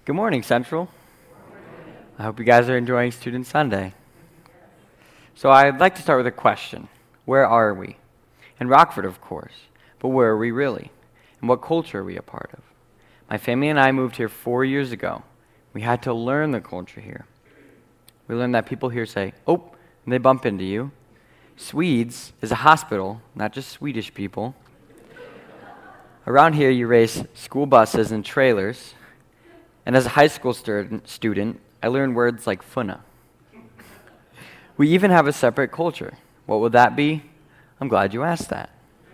Good morning, Central. I hope you guys are enjoying Student Sunday. So I'd like to start with a question. Where are we? In Rockford, of course, but where are we really? And what culture are we a part of? My family and I moved here 4 years ago. We had to learn the culture here. We learned that people here say, "Oh," and they bump into you. Swedes is a hospital, not just Swedish people. Around here, you race school buses and trailers. And as a high school student, I learned words like funna. We even have a separate culture. What would that be? I'm glad you asked that.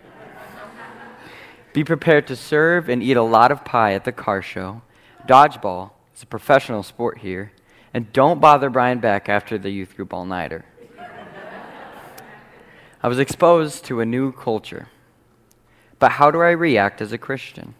Be prepared to serve and eat a lot of pie at the car show. Dodgeball is a professional sport here. And don't bother Brian Beck after the youth group all-nighter. I was exposed to a new culture. But how do I react as a Christian?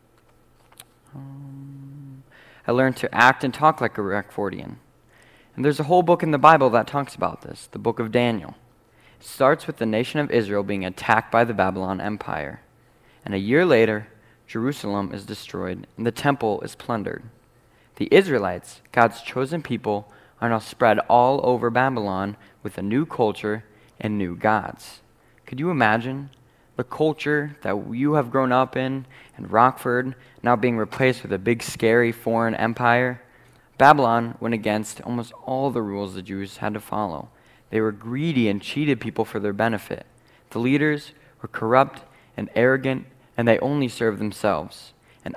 I learned to act and talk like a Rockfordian. And there's a whole book in the Bible that talks about this, the book of Daniel. It starts with the nation of Israel being attacked by the Babylon Empire. And a year later, Jerusalem is destroyed and the temple is plundered. The Israelites, God's chosen people, are now spread all over Babylon with a new culture and new gods. Could you imagine the culture that you have grown up in Rockford now being replaced with a big, scary foreign empire? Babylon went against almost all the rules the Jews had to follow. They were greedy and cheated people for their benefit. The leaders were corrupt and arrogant, and they only served themselves. And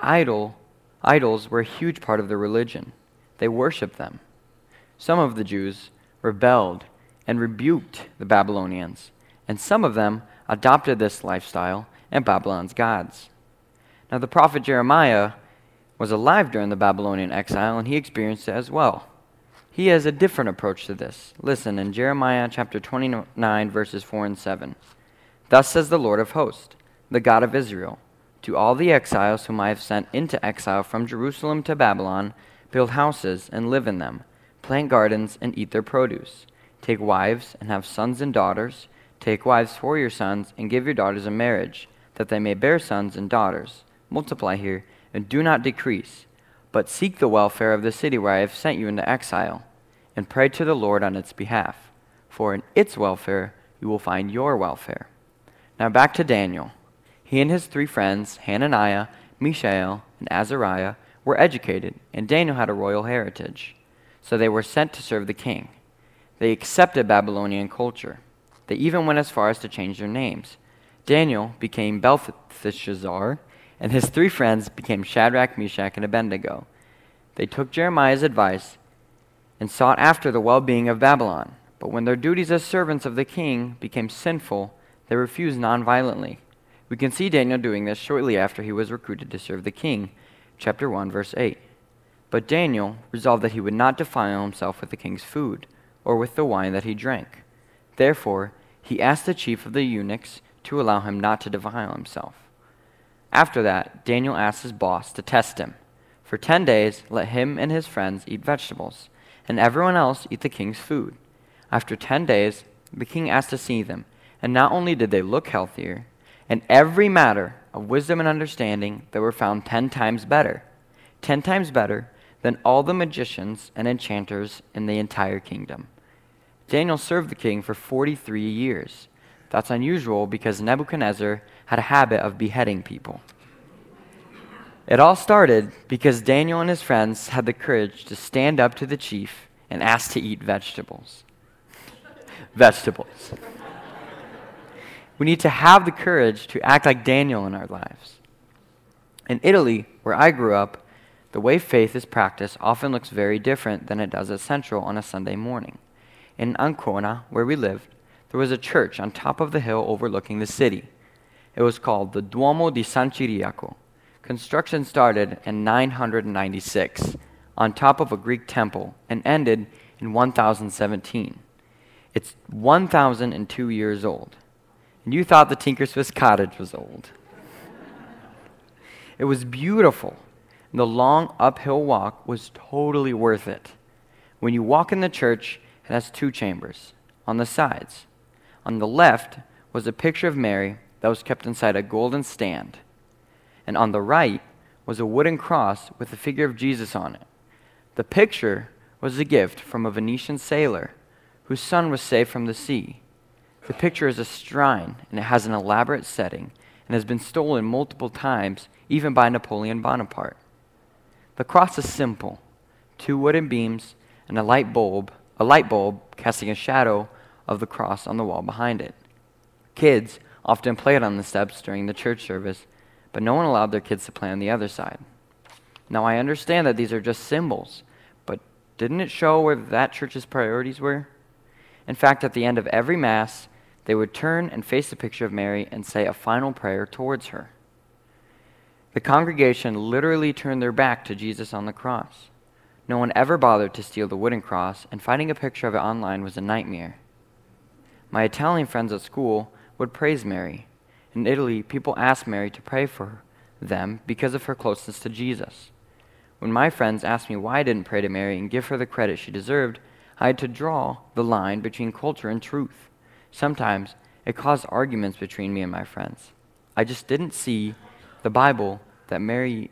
idols were a huge part of their religion. They worshiped them. Some of the Jews rebelled and rebuked the Babylonians, and some of them adopted this lifestyle and Babylon's gods. Now the prophet Jeremiah was alive during the Babylonian exile, and he experienced it as well. He has a different approach to this. Listen, in Jeremiah chapter 29, verses 4 and 7. "Thus says the Lord of hosts, the God of Israel, to all the exiles whom I have sent into exile from Jerusalem to Babylon, build houses and live in them, plant gardens and eat their produce, take wives and have sons and daughters, take wives for your sons and give your daughters in marriage, that they may bear sons and daughters. Multiply here and do not decrease, but seek the welfare of the city where I have sent you into exile, and pray to the Lord on its behalf, for in its welfare you will find your welfare." Now back to Daniel. He and his 3 friends, Hananiah, Mishael, and Azariah, were educated, and Daniel had a royal heritage. So they were sent to serve the king. They accepted Babylonian culture. They even went as far as to change their names. Daniel became Belteshazzar, and his 3 friends became Shadrach, Meshach, and Abednego. They took Jeremiah's advice and sought after the well-being of Babylon. But when their duties as servants of the king became sinful, they refused nonviolently. We can see Daniel doing this shortly after he was recruited to serve the king, chapter 1, verse 8. But Daniel resolved that he would not defile himself with the king's food or with the wine that he drank. Therefore, he asked the chief of the eunuchs to allow him not to defile himself. After that, Daniel asked his boss to test him. For 10 days, let him and his friends eat vegetables, and everyone else eat the king's food. After 10 days, the king asked to see them, and not only did they look healthier, in every matter of wisdom and understanding, they were found 10 times better. 10 times better than all the magicians and enchanters in the entire kingdom. Daniel served the king for 43 years. That's unusual because Nebuchadnezzar had a habit of beheading people. It all started because Daniel and his friends had the courage to stand up to the chief and ask to eat vegetables. Vegetables. We need to have the courage to act like Daniel in our lives. In Italy, where I grew up, the way faith is practiced often looks very different than it does at Central on a Sunday morning. In Ancona, where we lived, there was a church on top of the hill overlooking the city. It was called the Duomo di San Ciriaco. Construction started in 996 on top of a Greek temple and ended in 1017. It's 1,002 years old. And you thought the Tinker Swiss Cottage was old. It was beautiful. And the long uphill walk was totally worth it. When you walk in the church, it has 2 chambers on the sides. On the left was a picture of Mary that was kept inside a golden stand. And on the right was a wooden cross with the figure of Jesus on it. The picture was a gift from a Venetian sailor whose son was saved from the sea. The picture is a shrine, and it has an elaborate setting and has been stolen multiple times, even by Napoleon Bonaparte. The cross is simple: 2 wooden beams and a light bulb casting a shadow of the cross on the wall behind it. Kids often played on the steps during the church service, but no one allowed their kids to play on the other side. Now, I understand that these are just symbols, but didn't it show where that church's priorities were? In fact, at the end of every Mass, they would turn and face the picture of Mary and say a final prayer towards her. The congregation literally turned their back to Jesus on the cross. No one ever bothered to steal the wooden cross, and finding a picture of it online was a nightmare. My Italian friends at school would praise Mary. In Italy, people asked Mary to pray for them because of her closeness to Jesus. When my friends asked me why I didn't pray to Mary and give her the credit she deserved, I had to draw the line between culture and truth. Sometimes it caused arguments between me and my friends. I just didn't see in the Bible that Mary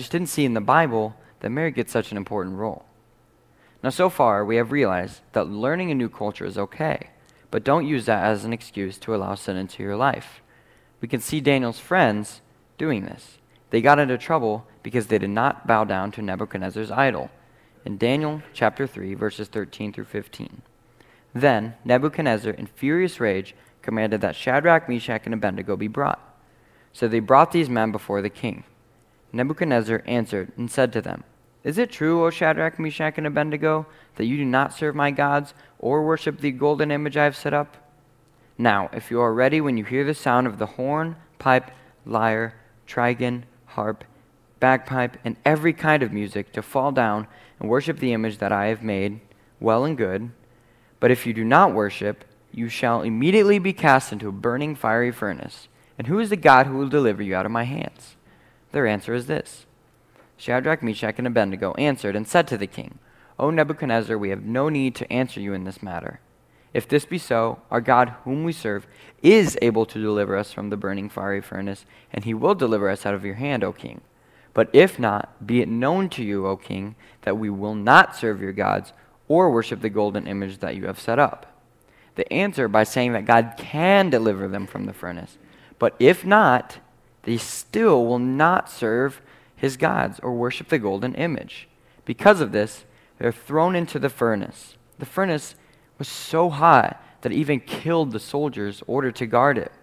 gets such an important role. Now, so far, we have realized that learning a new culture is okay, but don't use that as an excuse to allow sin into your life. We can see Daniel's friends doing this. They got into trouble because they did not bow down to Nebuchadnezzar's idol. In Daniel chapter 3, verses 13 through 15. Then Nebuchadnezzar, in furious rage, commanded that Shadrach, Meshach, and Abednego be brought. So they brought these men before the king. Nebuchadnezzar answered and said to them, "Is it true, O Shadrach, Meshach, and Abednego, that you do not serve my gods or worship the golden image I have set up? Now, if you are ready when you hear the sound of the horn, pipe, lyre, trigon, harp, bagpipe, and every kind of music, to fall down and worship the image that I have made, well and good. But if you do not worship, you shall immediately be cast into a burning fiery furnace. And who is the God who will deliver you out of my hands?" Their answer is this. Shadrach, Meshach, and Abednego answered and said to the king, "O Nebuchadnezzar, we have no need to answer you in this matter. If this be so, our God whom we serve is able to deliver us from the burning fiery furnace, and he will deliver us out of your hand, O king. But if not, be it known to you, O king, that we will not serve your gods or worship the golden image that you have set up." They answer by saying that God can deliver them from the furnace. But if not, they still will not serve his gods or worship the golden image. Because of this, they're thrown into the furnace. The furnace was so hot that it even killed the soldiers ordered to guard it.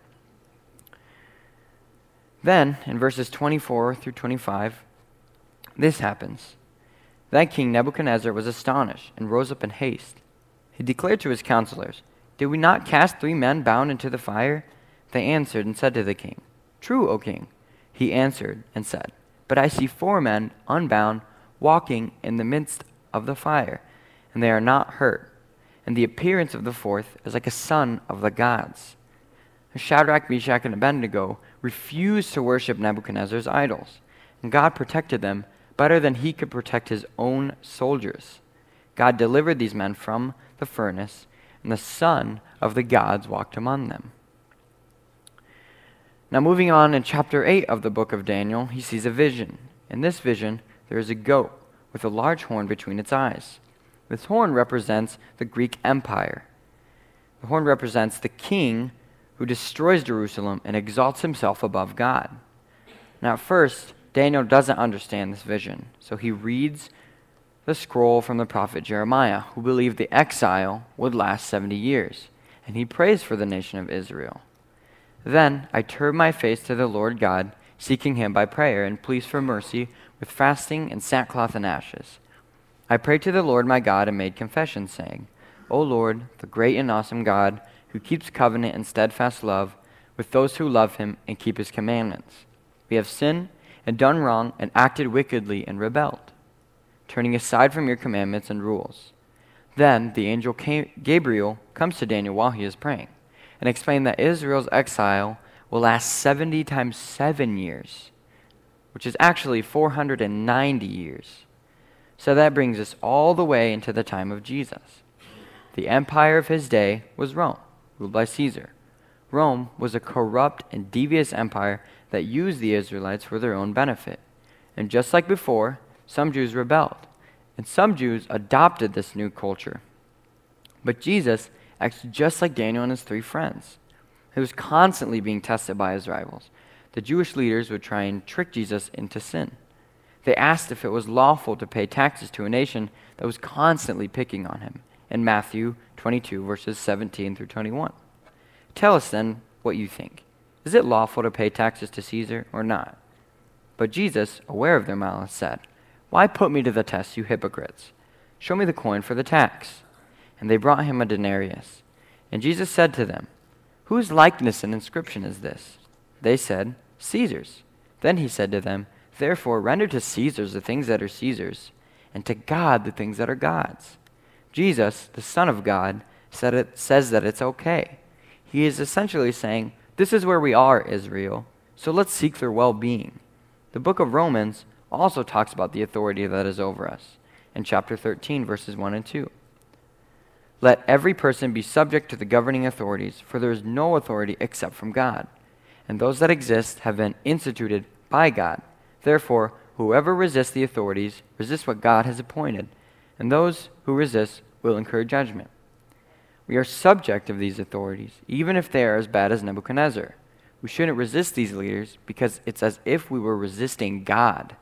Then, in verses 24 through 25, this happens. Then King Nebuchadnezzar was astonished and rose up in haste. He declared to his counselors, "Did we not cast 3 men bound into the fire?" They answered and said to the king, "True, O king." He answered and said, "But I see 4 men unbound walking in the midst of the fire, and they are not hurt. And the appearance of the 4th is like a son of the gods." Shadrach, Meshach, and Abednego refused to worship Nebuchadnezzar's idols, and God protected them better than he could protect his own soldiers. God delivered these men from the furnace, and the son of the gods walked among them. Now, moving on in chapter 8 of the book of Daniel, he sees a vision. In this vision, there is a goat with a large horn between its eyes. This horn represents the Greek Empire. The horn represents the king who destroys Jerusalem and exalts himself above God. Now, at first, Daniel doesn't understand this vision, so he reads the scroll from the prophet Jeremiah, who believed the exile would last 70 years, and he prays for the nation of Israel. "Then I turned my face to the Lord God, seeking him by prayer and pleas for mercy with fasting and sackcloth and ashes. I prayed to the Lord my God and made confession, saying, 'O Lord, the great and awesome God, who keeps covenant and steadfast love with those who love him and keep his commandments. We have sinned and done wrong and acted wickedly and rebelled, turning aside from your commandments and rules.' Then the angel Gabriel comes to Daniel while he is praying and explained that Israel's exile will last 70 times 7 years, which is actually 490 years. So that brings us all the way into the time of Jesus. The empire of his day was Rome, ruled by Caesar. Rome was a corrupt and devious empire that used the Israelites for their own benefit. And just like before, some Jews rebelled, and some Jews adopted this new culture. But Jesus acts just like Daniel and his 3 friends. He was constantly being tested by his rivals. The Jewish leaders would try and trick Jesus into sin. They asked if it was lawful to pay taxes to a nation that was constantly picking on him in Matthew 22, verses 17 through 21. Tell us then what you think. Is it lawful to pay taxes to Caesar or not? But Jesus, aware of their malice, said, Why put me to the test, you hypocrites? Show me the coin for the tax. And they brought him a denarius. And Jesus said to them, Whose likeness and inscription is this? They said, Caesar's. Then he said to them, Therefore render to Caesar the things that are Caesar's, and to God the things that are God's. Jesus, the Son of God, says that it's okay. He is essentially saying, this is where we are, Israel, so let's seek their well-being. The book of Romans also talks about the authority that is over us in chapter 13, verses 1 and 2. Let every person be subject to the governing authorities, for there is no authority except from God, and those that exist have been instituted by God. Therefore, whoever resists the authorities resists what God has appointed, and those who resist will incur judgment. We are subject of these authorities, even if they are as bad as Nebuchadnezzar. We shouldn't resist these leaders because it's as if we were resisting God.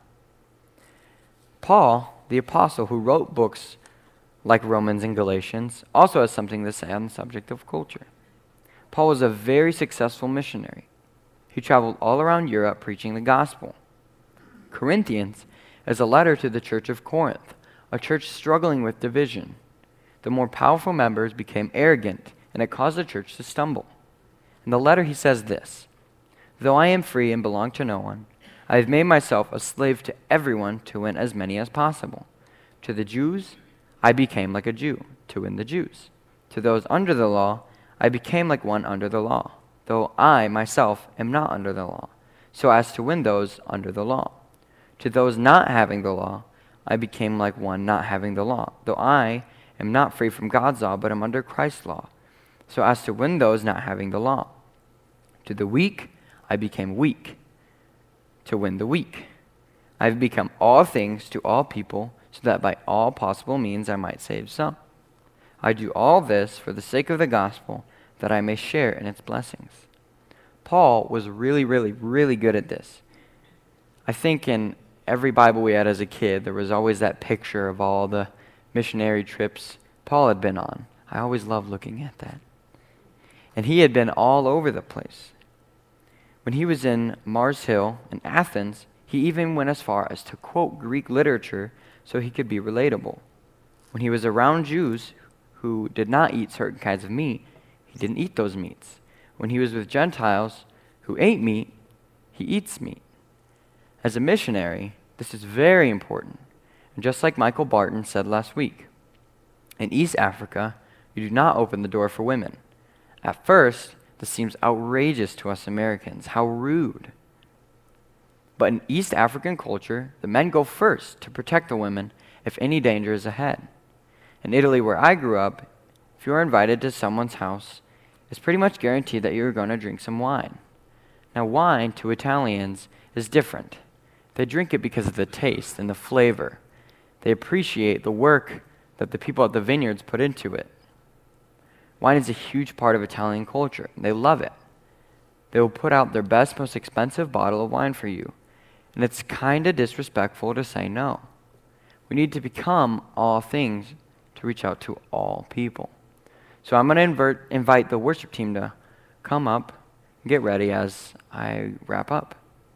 Paul, the apostle who wrote books like Romans and Galatians, also has something to say on the subject of culture. Paul was a very successful missionary. He traveled all around Europe preaching the gospel. Corinthians is a letter to the church of Corinth, a church struggling with division. The more powerful members became arrogant, and it caused the church to stumble. In the letter he says this, Though I am free and belong to no one, I have made myself a slave to everyone to win as many as possible. To the Jews, I became like a Jew to win the Jews. To those under the law, I became like one under the law, though I myself am not under the law, so as to win those under the law. To those not having the law, I became like one not having the law, though I am not free from God's law, but am under Christ's law, so as to win those not having the law. To the weak, I became weak, to win the weak. I have become all things to all people, so that by all possible means I might save some. I do all this for the sake of the gospel, that I may share in its blessings. Paul was really, really, really good at this. I think in every Bible we had as a kid, there was always that picture of all the missionary trips Paul had been on. I always loved looking at that. And he had been all over the place. When he was in Mars Hill in Athens, he even went as far as to quote Greek literature so he could be relatable. When he was around Jews who did not eat certain kinds of meat, he didn't eat those meats. When he was with Gentiles who ate meat, he eats meat. As a missionary, this is very important. And just like Michael Barton said last week, in East Africa, you do not open the door for women. At first, this seems outrageous to us Americans. How rude. But in East African culture, the men go first to protect the women if any danger is ahead. In Italy, where I grew up, if you are invited to someone's house, it's pretty much guaranteed that you're going to drink some wine. Now, wine to Italians is different. They drink it because of the taste and the flavor. They appreciate the work that the people at the vineyards put into it. Wine is a huge part of Italian culture. They love it. They will put out their best, most expensive bottle of wine for you. And it's kind of disrespectful to say no. We need to become all things to reach out to all people. So I'm going to invite the worship team to come up and get ready as I wrap up.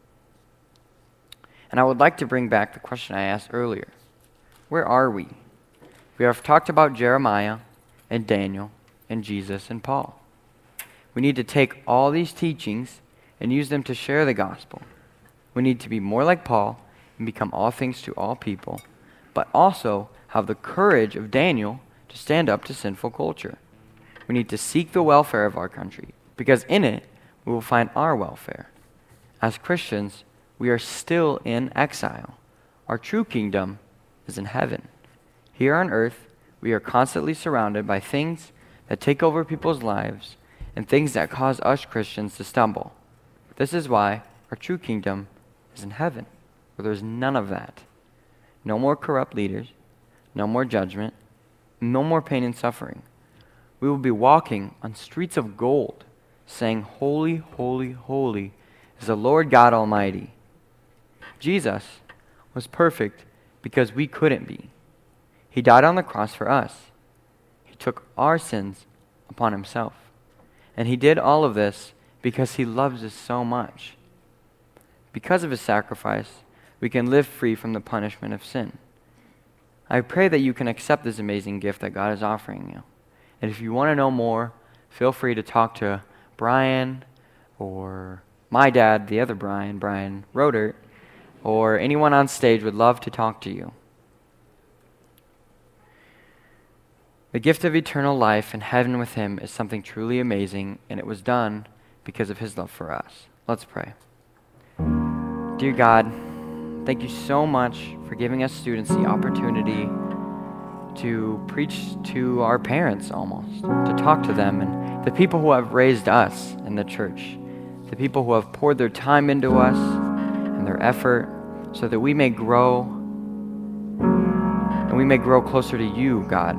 And I would like to bring back the question I asked earlier. Where are we? We have talked about Jeremiah and Daniel and Jesus and Paul. We need to take all these teachings and use them to share the gospel. We need to be more like Paul and become all things to all people, but also have the courage of Daniel to stand up to sinful culture. We need to seek the welfare of our country, because in it we will find our welfare. As Christians, we are still in exile. Our true kingdom is in heaven. Here on earth, we are constantly surrounded by things that take over people's lives and things that cause us Christians to stumble. This is why our true kingdom is in heaven, where where there's none of that. No more corrupt leaders, no more judgment, no more pain and suffering. We will be walking on streets of gold, saying, "Holy, holy, holy is the Lord God Almighty." Jesus was perfect because we couldn't be. He died on the cross for us. He took our sins upon himself. And he did all of this because he loves us so much. Because of his sacrifice, we can live free from the punishment of sin. I pray that you can accept this amazing gift that God is offering you. And if you want to know more, feel free to talk to Brian or my dad, the other Brian Rodert, or anyone on stage would love to talk to you. The gift of eternal life and heaven with him is something truly amazing, and it was done because of his love for us. Let's pray. Dear God, thank you so much for giving us students the opportunity to preach to our parents almost, to talk to them, and the people who have raised us in the church, the people who have poured their time into us and their effort so that we may grow, and we may grow closer to you, God.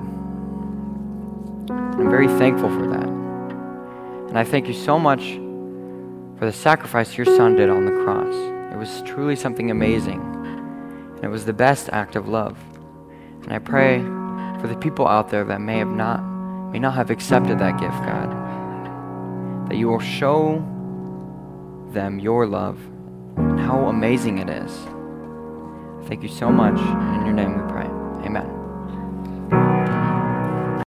I'm very thankful for that. And I thank you so much for the sacrifice your son did on the cross. It was truly something amazing. And it was the best act of love. And I pray for the people out there that may not have accepted that gift, God, that you will show them your love and how amazing it is. Thank you so much. In your name we pray. Amen.